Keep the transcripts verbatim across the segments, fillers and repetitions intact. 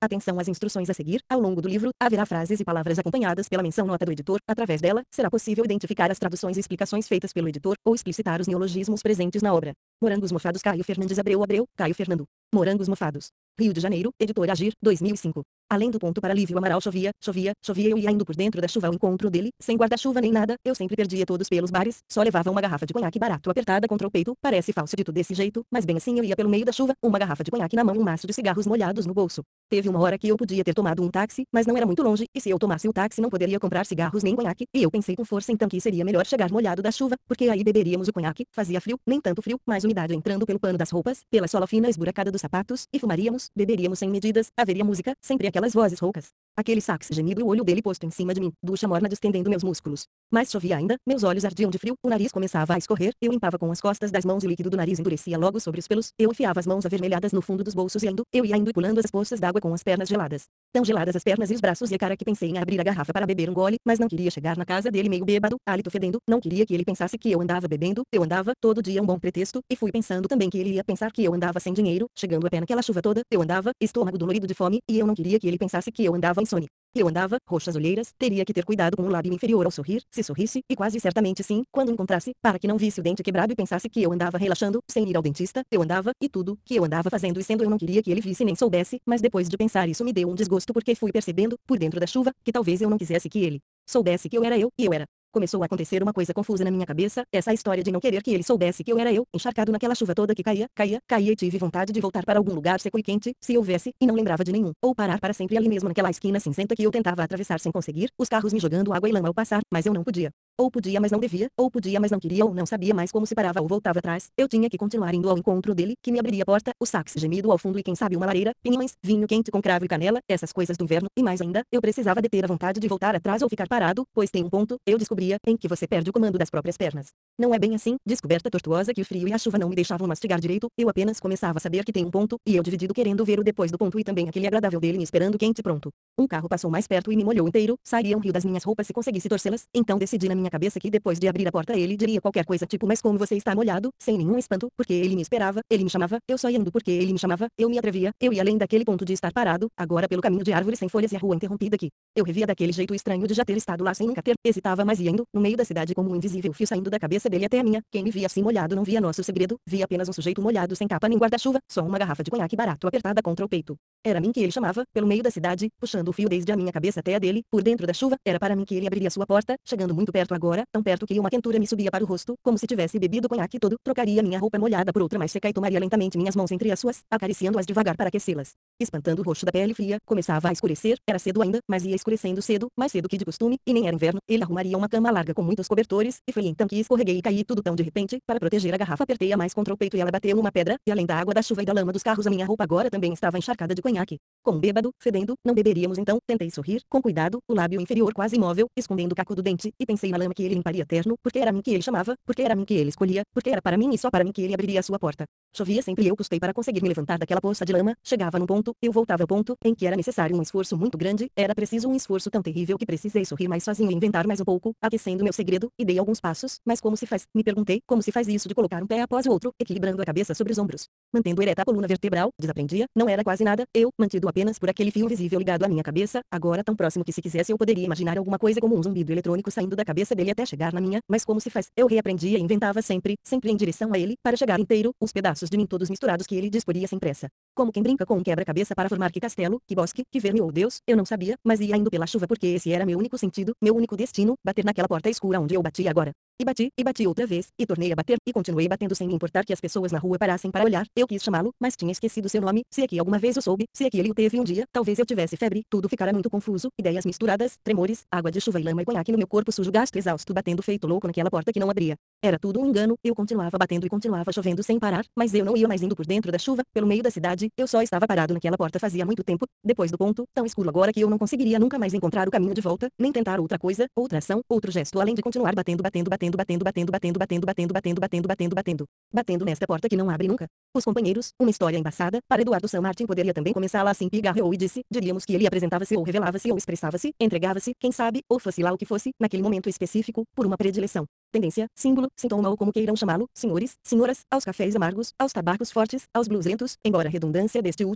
Atenção às instruções a seguir. Ao longo do livro, haverá frases e palavras acompanhadas pela menção nota do editor. Através dela, será possível identificar as traduções e explicações feitas pelo editor, ou explicitar os neologismos presentes na obra. Morangos Mofados, Caio Fernandes Abreu Abreu, Caio Fernando. Morangos Mofados. Rio de Janeiro, Editora Agir, dois mil e cinco. Além do ponto para Lívio Amaral, chovia, chovia, chovia, eu ia indo por dentro da chuva ao encontro dele, sem guarda-chuva nem nada, eu sempre perdia todos pelos bares, só levava uma garrafa de conhaque barato apertada contra o peito, parece falso dito desse jeito, mas bem assim eu ia pelo meio da chuva, uma garrafa de conhaque na mão e um maço de cigarros molhados no bolso. Teve uma hora que eu podia ter tomado um táxi, mas não era muito longe, e se eu tomasse o táxi não poderia comprar cigarros nem conhaque, e eu pensei com força então que seria melhor chegar molhado da chuva, porque aí beberíamos o conhaque, fazia frio, nem tanto frio, mais umidade entrando pelo pano das roupas, pela sola fina esburacada dos sapatos, e fumaríamos, beberíamos sem medidas, haveria música, sempre aquelas vozes roucas. Aquele sax gemido e o olho dele posto em cima de mim, ducha morna distendendo meus músculos. Mas chovia ainda, meus olhos ardiam de frio, o nariz começava a escorrer, eu limpava com as costas das mãos e o líquido do nariz endurecia logo sobre os pelos, eu enfiava as mãos avermelhadas no fundo dos bolsos e indo, eu ia indo e pulando as poças d'água com as pernas geladas. Tão geladas as pernas e os braços e a cara que pensei em abrir a garrafa para beber um gole, mas não queria chegar na casa dele meio bêbado, hálito fedendo, não queria que ele pensasse que eu andava bebendo, eu andava, todo dia um bom pretexto, e fui pensando também que ele ia pensar que eu andava sem dinheiro, chegando a pé naquela chuva toda, eu andava, estômago dolorido de fome, e eu não queria que ele pensasse que eu andava insone. Eu andava, roxas olheiras, teria que ter cuidado com o lábio inferior ao sorrir, se sorrisse, e quase certamente sim, quando encontrasse, para que não visse o dente quebrado e pensasse que eu andava relaxando, sem ir ao dentista, eu andava, e tudo, que eu andava fazendo e sendo eu não queria que ele visse nem soubesse, mas depois de pensar isso me deu um desgosto porque fui percebendo, por dentro da chuva, que talvez eu não quisesse que ele soubesse que eu era eu, e eu era. Começou a acontecer uma coisa confusa na minha cabeça, essa história de não querer que ele soubesse que eu era eu, encharcado naquela chuva toda que caía, caía, caía e tive vontade de voltar para algum lugar seco e quente, se houvesse, e não lembrava de nenhum, ou parar para sempre ali mesmo naquela esquina cinzenta que eu tentava atravessar sem conseguir, os carros me jogando água e lama ao passar, mas eu não podia. Ou podia mas não devia, ou podia mas não queria ou não sabia mais como se parava ou voltava atrás, eu tinha que continuar indo ao encontro dele, que me abriria a porta, o sax gemido ao fundo e quem sabe uma lareira, pinhões, vinho quente com cravo e canela, essas coisas do inverno, e mais ainda, eu precisava deter a vontade de voltar atrás ou ficar parado, pois tem um ponto, eu descobria, em que você perde o comando das próprias pernas. Não é bem assim, descoberta tortuosa que o frio e a chuva não me deixavam mastigar direito, eu apenas começava a saber que tem um ponto, e eu dividido querendo ver o depois do ponto e também aquele agradável dele me esperando quente e pronto. Um carro passou mais perto e me molhou inteiro, sairia um rio das minhas roupas se conseguisse torcê-las, então decidi na minha cabeça que depois de abrir a porta ele diria qualquer coisa tipo mas como você está molhado, sem nenhum espanto, porque ele me esperava, ele me chamava, eu só ia indo porque ele me chamava, eu me atrevia, eu ia além daquele ponto de estar parado, agora pelo caminho de árvores sem folhas e a rua interrompida que eu revia daquele jeito estranho de já ter estado lá sem nunca ter, hesitava mas ia indo, no meio da cidade como um invisível fio saindo da cabeça dele até a minha, quem me via assim molhado não via nosso segredo, via apenas um sujeito molhado sem capa nem guarda-chuva, só uma garrafa de conhaque barato apertada contra o peito. Era a mim que ele chamava, pelo meio da cidade, puxando o fio desde a minha cabeça até a dele, por dentro da chuva, era para mim que ele abriria sua porta, chegando muito perto agora, tão perto que uma quentura me subia para o rosto, como se tivesse bebido o conhaque todo, trocaria minha roupa molhada por outra mais seca e tomaria lentamente minhas mãos entre as suas, acariciando-as devagar para aquecê-las. Espantando o roxo da pele fria, começava a escurecer, era cedo ainda, mas ia escurecendo cedo, mais cedo que de costume, e nem era inverno, ele arrumaria uma cama larga com muitos cobertores, e foi então que escorreguei e caí tudo tão de repente, para proteger a garrafa apertei-a mais contra o peito e ela bateu numa pedra, e além da água da chuva e da lama dos carros a minha roupa agora também estava encharcada de conhaque. Com um bêbado, fedendo, não beberíamos então, tentei sorrir, com cuidado, o lábio inferior quase imóvel, escondendo o caco do dente, e pensei na lama que ele limparia terno, porque era a mim que ele chamava, porque era a mim que ele escolhia, porque era para mim e só para mim que ele abriria a sua porta. Chovia sempre e eu custei para conseguir me levantar daquela poça de lama, chegava num ponto, eu voltava ao ponto, em que era necessário um esforço muito grande, era preciso um esforço tão terrível que precisei sorrir mais sozinho e inventar mais um pouco, aquecendo meu segredo, e dei alguns passos, mas como se faz, me perguntei, como se faz isso de colocar um pé após o outro, equilibrando a cabeça sobre os ombros, mantendo ereta a coluna vertebral, desaprendia, não era quase nada, eu, mantido apenas por aquele fio visível ligado à minha cabeça, agora tão próximo que se quisesse eu poderia imaginar alguma coisa como um zumbido eletrônico saindo da cabeça dele até chegar na minha, mas como se faz, eu reaprendia e inventava sempre, sempre em direção a ele, para chegar inteiro, os pedaços de mim todos misturados que ele disporia sem pressa. Como quem brinca com um quebra-cabeça para formar que castelo, que bosque, que verme ou Deus, eu não sabia, mas ia indo pela chuva porque esse era meu único sentido, meu único destino, bater naquela porta escura onde eu bati agora. E bati, e bati outra vez, e tornei a bater, e continuei batendo sem me importar que as pessoas na rua parassem para olhar, eu quis chamá-lo, mas tinha esquecido seu nome, se aqui alguma vez o soube, se aqui ele o teve um dia, talvez eu tivesse febre, tudo ficara muito confuso, ideias misturadas, tremores, água de chuva e lama e conhaque no meu corpo sujo gasto exausto batendo feito louco naquela porta que não abria. Era tudo um engano, eu continuava batendo e continuava chovendo sem parar, mas eu não ia mais indo por dentro da chuva, pelo meio da cidade, eu só estava parado naquela porta fazia muito tempo, depois do ponto, tão escuro agora que eu não conseguiria nunca mais encontrar o caminho de volta, nem tentar outra coisa, outra ação, outro gesto além de continuar batendo batendo batendo batendo batendo batendo batendo batendo batendo batendo batendo batendo batendo nesta porta que não abre nunca. Os companheiros, uma história embaçada, para Eduardo San Martin poderia também começá-la assim pigarreou e disse, diríamos que ele apresentava-se ou revelava-se ou expressava-se, entregava-se, quem sabe, ou fosse lá o que fosse, naquele momento específico, por uma predileção. Tendência, símbolo, sintoma ou como queiram chamá-lo, senhores, senhoras, aos cafés amargos, aos tabacos fortes, aos blues lentos, embora a redundância deste último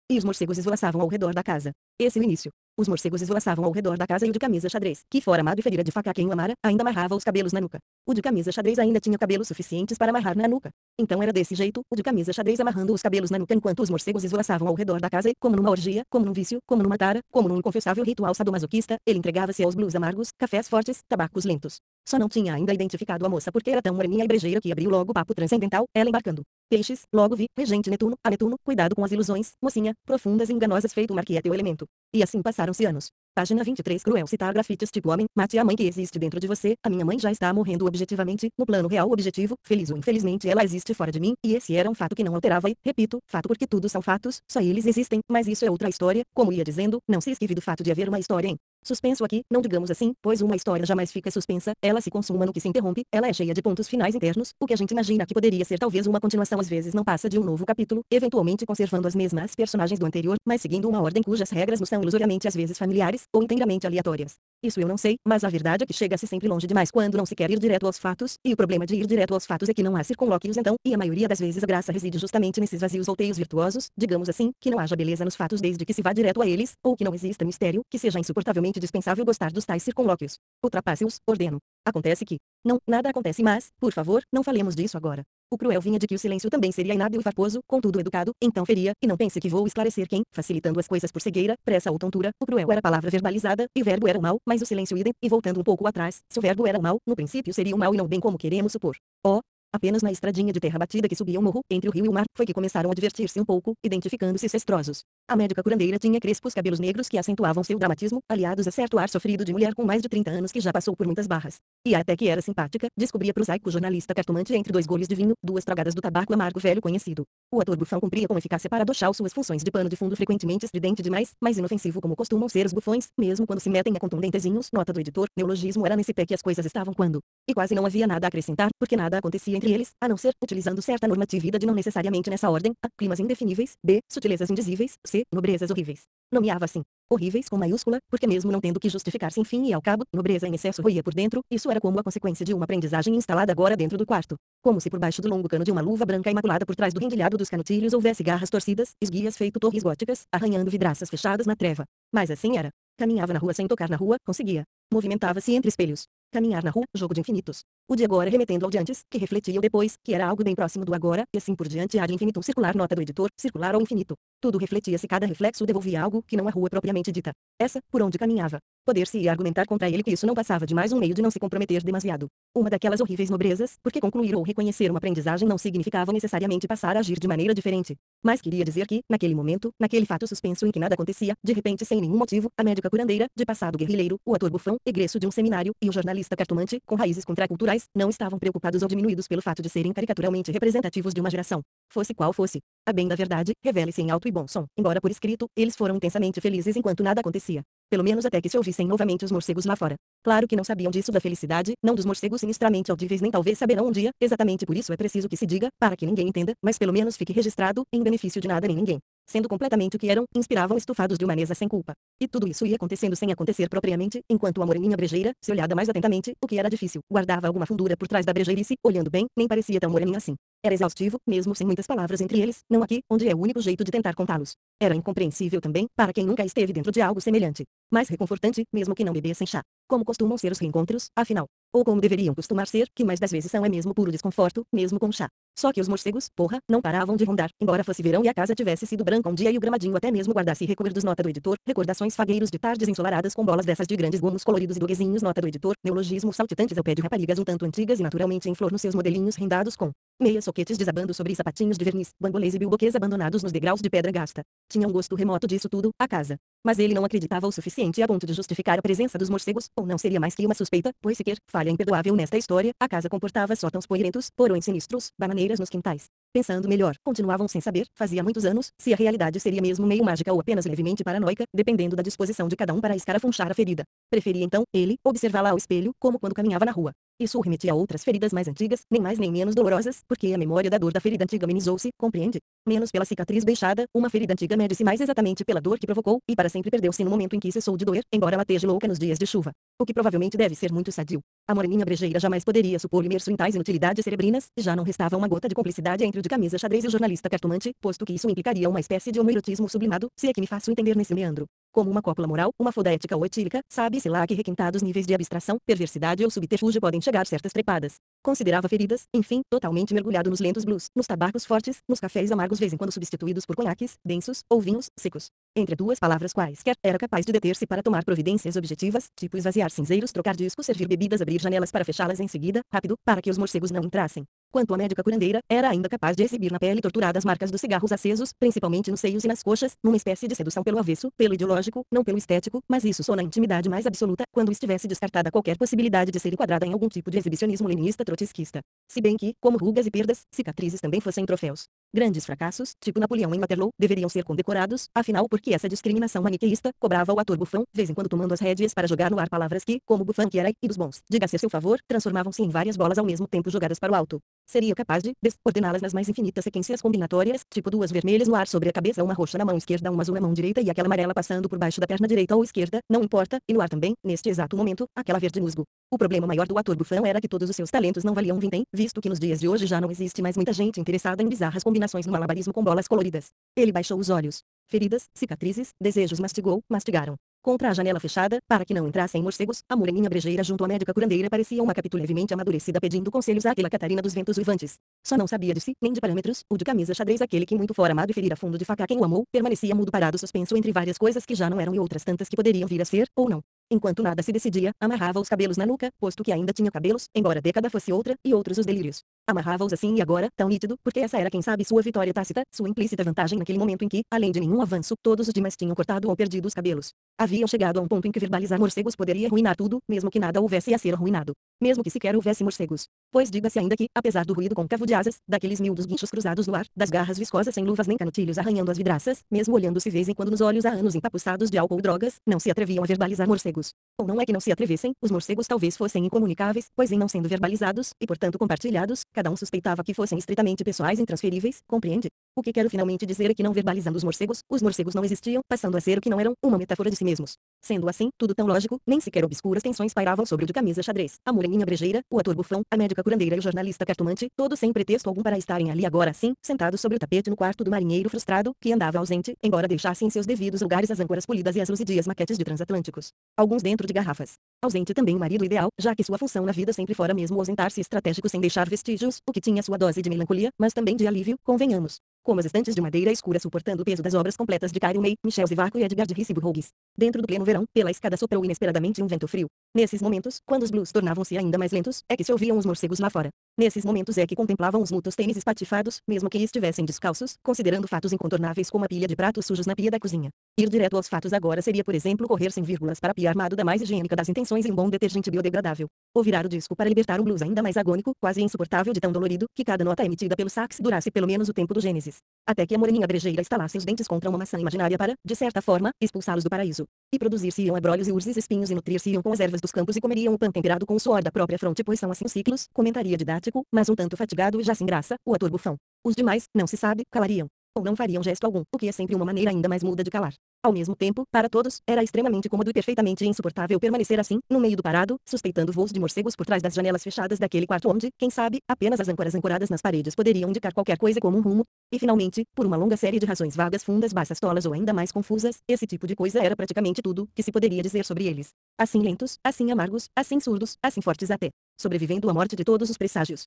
e os morcegos esvoaçavam ao redor da casa. Esse é o início. Os morcegos esvoaçavam ao redor da casa e o de camisa xadrez, que fora amado e ferira de faca a quem o amara, ainda amarrava os cabelos na nuca. O de camisa xadrez ainda tinha cabelos suficientes para amarrar na nuca. Então era desse jeito, o de camisa xadrez amarrando os cabelos na nuca enquanto os morcegos esvoaçavam ao redor da casa e, como numa orgia, como num vício, como numa tara, como num inconfessável ritual sadomasoquista, ele entregava-se aos blues amargos, cafés fortes, tabacos lentos. Só não tinha ainda identificado a moça porque era tão moreninha e brejeira que abriu logo o papo transcendental, ela embarcando. Peixes, logo vi, regente Netuno, a Netuno, cuidado com as ilusões, mocinha, profundas e enganosas feito mar que é teu elemento. E assim passaram-se anos. Página vinte e três Cruel citar grafites tipo homem, mate a mãe que existe dentro de você, a minha mãe já está morrendo objetivamente, no plano real objetivo, feliz ou infelizmente ela existe fora de mim, e esse era um fato que não alterava e, repito, fato porque tudo são fatos, só eles existem, mas isso é outra história, como ia dizendo, não se esquive do fato de haver uma história em suspenso aqui, não digamos assim, pois uma história jamais fica suspensa, ela se consuma no que se interrompe, ela é cheia de pontos finais internos, o que a gente imagina que poderia ser talvez uma continuação às vezes não passa de um novo capítulo, eventualmente conservando as mesmas personagens do anterior, mas seguindo uma ordem cujas regras nos são ilusoriamente às vezes familiares, ou inteiramente aleatórias. Isso eu não sei, mas a verdade é que chega-se sempre longe demais quando não se quer ir direto aos fatos, e o problema de ir direto aos fatos é que não há circunlóquios então, e a maioria das vezes a graça reside justamente nesses vazios ou teios virtuosos, digamos assim, que não haja beleza nos fatos desde que se vá direto a eles, ou que não exista mistério, que seja insuportavelmente dispensável gostar dos tais circunlóquios. Ultrapasse-os, ordeno. Acontece que, não, nada acontece mas, por favor, não falemos disso agora. O cruel vinha de que o silêncio também seria inábil e farposo, contudo educado, então feria, e não pense que vou esclarecer quem, facilitando as coisas por cegueira, pressa ou tontura, o cruel era palavra verbalizada, e o verbo era o mal, mas o silêncio idem, e voltando um pouco atrás, se o verbo era o mal, no princípio seria o mal e não bem como queremos supor. Oh, apenas na estradinha de terra batida que subia o morro, entre o rio e o mar, foi que começaram a divertir-se um pouco, identificando-se cestrosos. A médica curandeira tinha crespos cabelos negros que acentuavam seu dramatismo, aliados a certo ar sofrido de mulher com mais de trinta anos que já passou por muitas barras. E até que era simpática, descobria prosaico jornalista cartomante entre dois goles de vinho, duas tragadas do tabaco amargo velho conhecido. O ator bufão cumpria com eficácia para adochar suas funções de pano de fundo frequentemente estridente demais, mas inofensivo como costumam ser os bufões, mesmo quando se metem a contundentezinhos, nota do editor, neologismo era nesse pé que as coisas estavam quando. E quase não havia nada a acrescentar, porque nada acontecia entre eles, a não ser, utilizando certa normatividade não necessariamente nessa ordem, a, climas indefiníveis, b, sutilezas indizíveis, c, nobrezas horríveis. Nomeava assim. Horríveis com maiúscula, porque mesmo não tendo que justificar-se enfim e ao cabo, nobreza em excesso roía por dentro, isso era como a consequência de uma aprendizagem instalada agora dentro do quarto. Como se por baixo do longo cano de uma luva branca imaculada por trás do rendilhado dos canutilhos houvesse garras torcidas, esguias feito torres góticas, arranhando vidraças fechadas na treva. Mas assim era. Caminhava na rua sem tocar na rua, conseguia. Movimentava-se entre espelhos. Caminhar na rua, jogo de infinitos. O de agora remetendo ao de antes, que refletia o depois, que era algo bem próximo do agora, e assim por diante ad infinitum circular nota do editor, circular ao infinito. Tudo refletia-se, cada reflexo devolvia algo que não a rua propriamente dita. Essa, por onde caminhava. Poder-se argumentar contra ele que isso não passava de mais um meio de não se comprometer demasiado. Uma daquelas horríveis nobrezas, porque concluir ou reconhecer uma aprendizagem não significava necessariamente passar a agir de maneira diferente. Mas queria dizer que, naquele momento, naquele fato suspenso em que nada acontecia, de repente sem nenhum motivo, a médica curandeira, de passado guerrilheiro, o ator bufão, egresso de um seminário, e o jornalista cartomante, com raízes contraculturais, não estavam preocupados ou diminuídos pelo fato de serem caricaturalmente representativos de uma geração. Fosse qual fosse. A bem da verdade, revele-se em alto e bom som. Embora por escrito, eles foram intensamente felizes enquanto nada acontecia. Pelo menos até que se ouvissem novamente os morcegos lá fora. Claro que não sabiam disso da felicidade, não dos morcegos sinistramente audíveis nem talvez saberão um dia, exatamente por isso é preciso que se diga, para que ninguém entenda, mas pelo menos fique registrado, em benefício de nada nem ninguém. Sendo completamente o que eram, inspiravam estufados de uma mesa sem culpa. E tudo isso ia acontecendo sem acontecer propriamente, enquanto a moreninha brejeira, se olhada mais atentamente, o que era difícil, guardava alguma fundura por trás da brejeirice, olhando bem, nem parecia tão moreninha assim. Era exaustivo, mesmo sem muitas palavras entre eles, não aqui, onde é o único jeito de tentar contá-los. Era incompreensível também, para quem nunca esteve dentro de algo semelhante. Mas reconfortante, mesmo que não bebessem chá. Como costumam ser os reencontros, afinal. Ou como deveriam costumar ser, que mais das vezes são é mesmo puro desconforto, mesmo com chá. Só que os morcegos, porra, não paravam de rondar, embora fosse verão e a casa tivesse sido branca um dia e o gramadinho até mesmo guardasse recuerdos nota do editor, recordações fagueiros de tardes ensolaradas com bolas dessas de grandes gomos coloridos e doguezinhos nota do editor, neologismos saltitantes ao pé de raparigas um tanto antigas e naturalmente em flor nos seus modelinhos rendados com meias soquetes desabando sobre sapatinhos de verniz, bambolês e bilboquês abandonados nos degraus de pedra gasta. Tinha um gosto remoto disso tudo, a casa. Mas ele não acreditava o suficiente a ponto de justificar a presença dos morcegos, ou não seria mais que uma suspeita, pois sequer, falha imperdoável nesta história, a casa comportava sótãos poeirentos, porões sinistros, bananeiras nos quintais. Pensando melhor, continuavam sem saber, fazia muitos anos, se a realidade seria mesmo meio mágica ou apenas levemente paranoica, dependendo da disposição de cada um para escarafunchar a ferida. Preferia então, ele, observá-la ao espelho, como quando caminhava na rua. Isso o remetia a outras feridas mais antigas, nem mais nem menos dolorosas, porque a memória da dor da ferida antiga amenizou-se, compreende? Menos pela cicatriz deixada, uma ferida antiga mede-se mais exatamente pela dor que provocou, e para sempre perdeu-se no momento em que cessou de doer, embora ela esteja louca nos dias de chuva. O que provavelmente deve ser muito sadio. A moreninha brejeira jamais poderia supor-lhe imerso em tais inutilidades cerebrinas, e já não restava uma gota de cumplicidade entre o de camisa xadrez e o jornalista cartomante, posto que isso implicaria uma espécie de homoerotismo sublimado, se é que me faço entender nesse meandro. Como uma cópula moral, uma foda ética ou etílica, sabe-se lá a que requintados níveis de abstração, perversidade ou subterfúgio podem chegar certas trepadas. Considerava feridas, enfim, totalmente mergulhado nos lentos blues, nos tabacos fortes, nos cafés amargos vez em quando substituídos por conhaques, densos, ou vinhos, secos. Entre duas palavras quaisquer, era capaz de deter-se para tomar providências objetivas, tipo esvaziar cinzeiros, trocar discos, servir bebidas, abrir janelas para fechá-las em seguida, rápido, para que os morcegos não entrassem. Quanto à médica curandeira, era ainda capaz de exibir na pele torturada as marcas dos cigarros acesos, principalmente nos seios e nas coxas, numa espécie de sedução pelo avesso, pelo ideológico, não pelo estético, mas isso só na intimidade mais absoluta, quando estivesse descartada qualquer possibilidade de ser enquadrada em algum tipo de exibicionismo leninista trotskista. Se bem que, como rugas e perdas, cicatrizes também fossem troféus. Grandes fracassos, tipo Napoleão em Waterloo, deveriam ser condecorados, afinal porque essa discriminação maniqueísta cobrava ao ator bufão, vez em quando tomando as rédeas para jogar no ar palavras que, como bufão que era, e dos bons, diga-se a seu favor, transformavam-se em várias bolas ao mesmo tempo jogadas para o alto. Seria capaz de desordená-las nas mais infinitas sequências combinatórias, tipo duas vermelhas no ar sobre a cabeça, uma roxa na mão esquerda, uma azul na mão direita e aquela amarela passando por baixo da perna direita ou esquerda, não importa, e no ar também, neste exato momento, aquela verde musgo. O problema maior do ator bufão era que todos os seus talentos não valiam um vintém, visto que nos dias de hoje já não existe mais muita gente interessada em bizarras combinações no malabarismo com bolas coloridas. Ele baixou os olhos. Feridas, cicatrizes, desejos mastigou, mastigaram. Contra a janela fechada, para que não entrassem morcegos, a moreninha brejeira junto à médica curandeira parecia uma capitula levemente amadurecida pedindo conselhos àquela Catarina dos ventos uivantes. Só não sabia de si, nem de parâmetros, o de camisa xadrez aquele que muito fora amado e ferir a fundo de faca quem o amou, permanecia mudo parado suspenso entre várias coisas que já não eram e outras tantas que poderiam vir a ser, ou não. Enquanto nada se decidia, amarrava os cabelos na nuca, posto que ainda tinha cabelos, embora a década fosse outra, e outros os delírios. Amarrava-os assim e agora, tão nítido, porque essa era quem sabe sua vitória tácita, sua implícita vantagem naquele momento em que, além de nenhum avanço, todos os demais tinham cortado ou perdido os cabelos. Haviam chegado a um ponto em que verbalizar morcegos poderia arruinar tudo, mesmo que nada houvesse a ser arruinado. Mesmo que sequer houvesse morcegos. Pois diga-se ainda que, apesar do ruído côncavo de asas, daqueles miúdos guinchos cruzados no ar, das garras viscosas sem luvas nem canutilhos arranhando as vidraças, mesmo olhando-se vez em quando nos olhos há anos empapuçados de álcool ou drogas, não se atreviam a verbalizar morcegos. Ou não é que não se atrevessem, os morcegos talvez fossem incomunicáveis, pois em não sendo verbalizados, e portanto compartilhados, cada um suspeitava que fossem estritamente pessoais e intransferíveis, compreende? O que quero finalmente dizer é que não verbalizando os morcegos, os morcegos não existiam, passando a ser o que não eram, uma metáfora de si mesmos. Sendo assim, tudo tão lógico, nem sequer obscuras tensões pairavam sobre o de camisa xadrez, a moreninha brejeira, o ator bufão, a médica curandeira e o jornalista cartomante, todos sem pretexto algum para estarem ali agora sim, sentados sobre o tapete no quarto do marinheiro frustrado, que andava ausente, embora deixasse em seus devidos lugares as âncoras polidas e as luzidias maquetes de transatlânticos. Alguns dentro de garrafas. Ausente também o marido ideal, já que sua função na vida sempre fora mesmo ausentar-se estratégico sem deixar vestígios, o que tinha sua dose de melancolia, mas também de alívio, convenhamos. Como as estantes de madeira escura suportando o peso das obras completas de Cairo May, Michel Zivaco e Edgar de Rice Burroughs. Dentro do pleno verão, pela escada soprou inesperadamente um vento frio. Nesses momentos, quando os blues tornavam-se ainda mais lentos, é que se ouviam os morcegos lá fora. Nesses momentos é que contemplavam os mútuos tênis espatifados, mesmo que estivessem descalços, considerando fatos incontornáveis como a pilha de pratos sujos na pia da cozinha. Ir direto aos fatos agora seria, por exemplo, correr sem vírgulas para a pia armado da mais higiênica das intenções em um bom detergente biodegradável. Ou virar o disco para libertar um blues ainda mais agônico, quase insuportável de tão dolorido, que cada nota emitida pelo sax durasse pelo menos o tempo do Gênesis. Até que a moreninha brejeira estalasse os dentes contra uma maçã imaginária para, de certa forma, expulsá-los do paraíso. E produzir-se-iam abrolhos e urzes espinhos e nutrir-se-iam com as ervas dos campos e comeriam o pão temperado com o suor da própria fronte, pois são assim os ciclos, comentaria didático, mas um tanto fatigado e já sem graça, o ator bufão. Os demais, não se sabe, calariam. Ou não fariam gesto algum, o que é sempre uma maneira ainda mais muda de calar. Ao mesmo tempo, para todos, era extremamente cômodo e perfeitamente insuportável permanecer assim, no meio do parado, suspeitando voos de morcegos por trás das janelas fechadas daquele quarto onde, quem sabe, apenas as âncoras ancoradas nas paredes poderiam indicar qualquer coisa como um rumo. E finalmente, por uma longa série de razões vagas, fundas, baças, tolas ou ainda mais confusas, esse tipo de coisa era praticamente tudo que se poderia dizer sobre eles. Assim lentos, assim amargos, assim surdos, assim fortes até, sobrevivendo à morte de todos os presságios.